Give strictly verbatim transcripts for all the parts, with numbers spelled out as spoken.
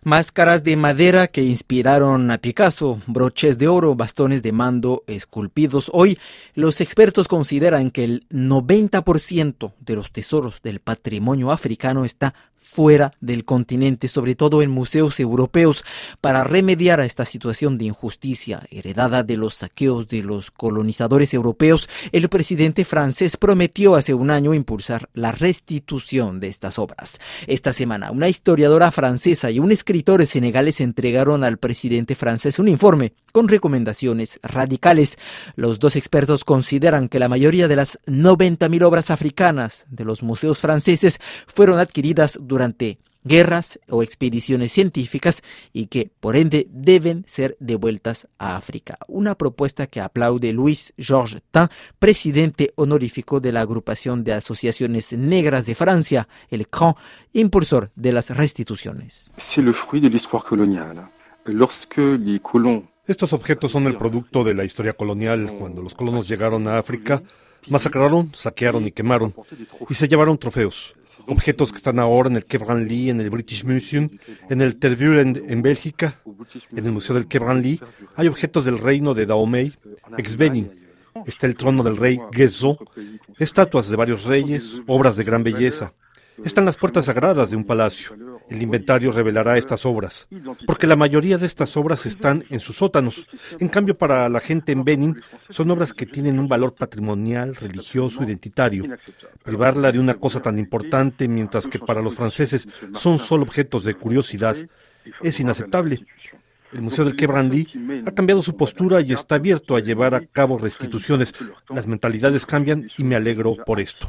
Máscaras de madera que inspiraron a Picasso, broches de oro, bastones de mando esculpidos. Hoy los expertos consideran que el noventa por ciento de los tesoros del patrimonio africano está fuera del continente, sobre todo en museos europeos. Para remediar a esta situación de injusticia heredada de los saqueos de los colonizadores europeos, el presidente francés prometió hace un año impulsar la restitución de estas obras. Esta semana, una historiadora francesa y un escritor senegalés entregaron al presidente francés un informe con recomendaciones radicales. Los dos expertos consideran que la mayoría de las noventa mil obras africanas de los museos franceses fueron adquiridas durante guerras o expediciones científicas y que, por ende, deben ser devueltas a África. Una propuesta que aplaude Louis Georges Tin, presidente honorífico de la Agrupación de Asociaciones Negras de Francia, el C R A N, impulsor de las restituciones. C'est le fruit de l'histoire coloniale. Lorsque les colons Estos objetos son el producto de la historia colonial. Cuando los colonos llegaron a África, masacraron, saquearon y quemaron, y se llevaron trofeos. Objetos que están ahora en el Quai Branly, en el British Museum, en el Tervuren en Bélgica, en el Museo del Quai Branly. Hay objetos del reino de Dahomey, ex Benin. Está el trono del rey Gezo, estatuas de varios reyes, obras de gran belleza. Están las puertas sagradas de un palacio. El inventario revelará estas obras, porque la mayoría de estas obras están en sus sótanos. En cambio, para la gente en Benin, son obras que tienen un valor patrimonial, religioso, identitario. Privarla de una cosa tan importante, mientras que para los franceses son solo objetos de curiosidad, es inaceptable. El Museo del Quai Branly ha cambiado su postura y está abierto a llevar a cabo restituciones. Las mentalidades cambian y me alegro por esto.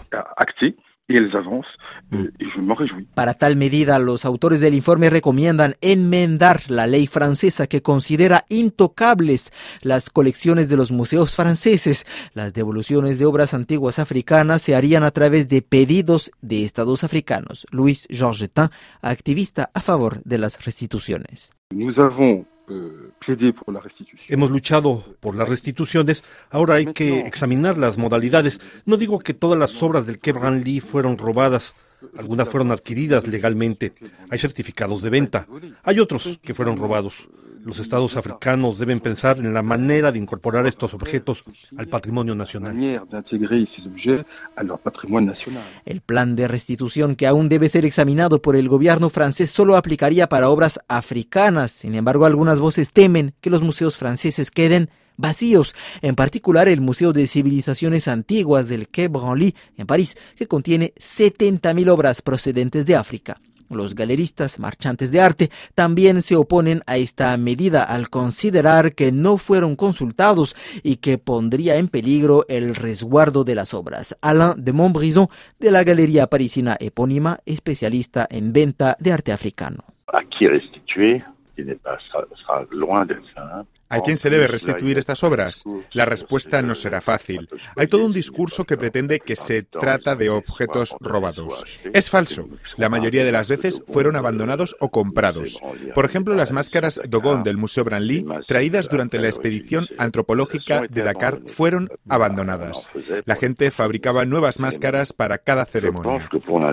y elles avancent, euh, et je m'en réjouis. Para tal medida, los autores del informe recomiendan enmendar la ley francesa que considera intocables las colecciones de los museos franceses. Las devoluciones de obras antiguas africanas se harían a través de pedidos de estados africanos. Louis Georges Tin, activista a favor de las restituciones. Nous avons Hemos luchado por las restituciones, ahora hay que examinar las modalidades. No digo que todas las obras del Quai Branly fueron robadas, algunas fueron adquiridas legalmente, hay certificados de venta, hay otros que fueron robados. Los estados africanos deben pensar en la manera de incorporar estos objetos al patrimonio nacional. El plan de restitución, que aún debe ser examinado por el gobierno francés, solo aplicaría para obras africanas. Sin embargo, algunas voces temen que los museos franceses queden vacíos, en particular el Museo de Civilizaciones Antiguas del Quai Branly en París, que contiene setenta mil obras procedentes de África. Los galeristas, marchantes de arte, también se oponen a esta medida al considerar que no fueron consultados y que pondría en peligro el resguardo de las obras. Alain de Montbrison, de la galería parisina epónima, especialista en venta de arte africano. Aquí restituir, tiene pas, sera loin de ça. ¿A quién se debe restituir estas obras? La respuesta no será fácil. Hay todo un discurso que pretende que se trata de objetos robados. Es falso. La mayoría de las veces fueron abandonados o comprados. Por ejemplo, las máscaras Dogon del Museo Branly, traídas durante la expedición antropológica de Dakar, fueron abandonadas. La gente fabricaba nuevas máscaras para cada ceremonia.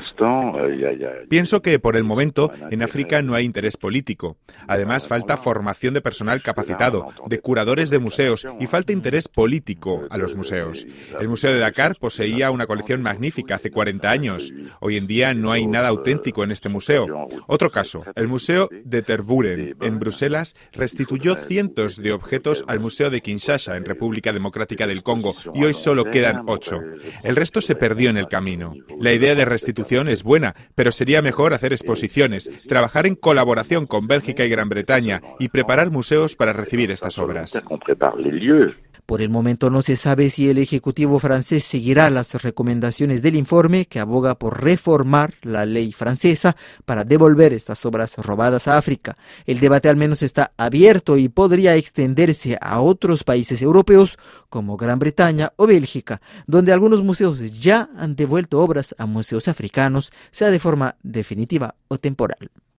Pienso que, por el momento, en África no hay interés político. Además, falta formación de personal capacitado, de curadores de museos, y falta interés político a los museos. El Museo de Dakar poseía una colección magnífica hace cuarenta años. Hoy en día no hay nada auténtico en este museo. Otro caso, el Museo de Tervuren, en Bruselas, restituyó cientos de objetos al Museo de Kinshasa, en República Democrática del Congo, y hoy solo quedan ocho. El resto se perdió en el camino. La idea de restitución es buena, pero sería mejor hacer exposiciones, trabajar en colaboración con Bélgica y Gran Bretaña y preparar museos para recibir estas obras. Por el momento no se sabe si el Ejecutivo francés seguirá las recomendaciones del informe, que aboga por reformar la ley francesa para devolver estas obras robadas a África. El debate al menos está abierto y podría extenderse a otros países europeos como Gran Bretaña o Bélgica, donde algunos museos ya han devuelto obras a museos africanos, sea de forma definitiva o temporal.